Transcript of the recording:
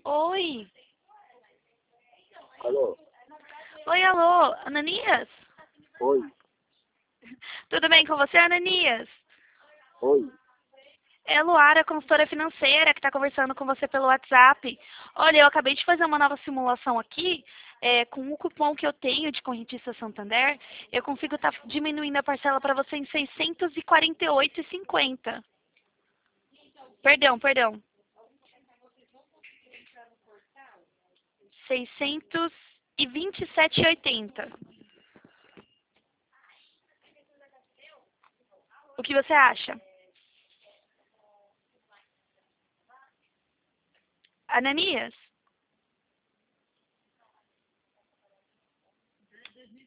Oi. Alô? Oi, alô. Ananias? Oi? Tudo bem com você, Ananias? Oi? É a Luara, consultora financeira, que está conversando com você pelo WhatsApp. Olha, eu acabei de fazer uma nova simulação aqui. Com o cupom que eu tenho de correntista Santander, eu consigo estar diminuindo a parcela para você em 648,50. Perdão. 627,80. O que você acha? Ananias?